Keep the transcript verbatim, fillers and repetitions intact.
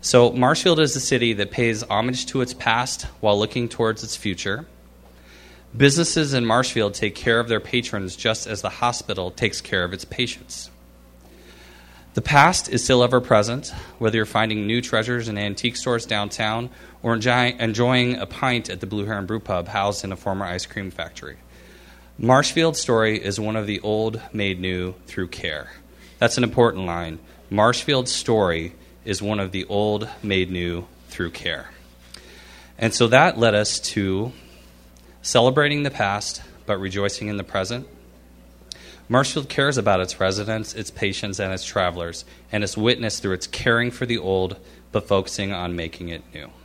So Marshfield is a city that pays homage to its past while looking towards its future. Businesses in Marshfield take care of their patrons just as the hospital takes care of its patients. The past is still ever present, whether you're finding new treasures in antique stores downtown or enjoy- enjoying a pint at the Blue Heron Brew Pub housed in a former ice cream factory. Marshfield's story is one of the old made new through care. That's an important line. Marshfield's story is one of the old made new through care. And so that led us to celebrating the past but rejoicing in the present. Marshfield cares about its residents, its patients, and its travelers, and is witnessed through its caring for the old but focusing on making it new.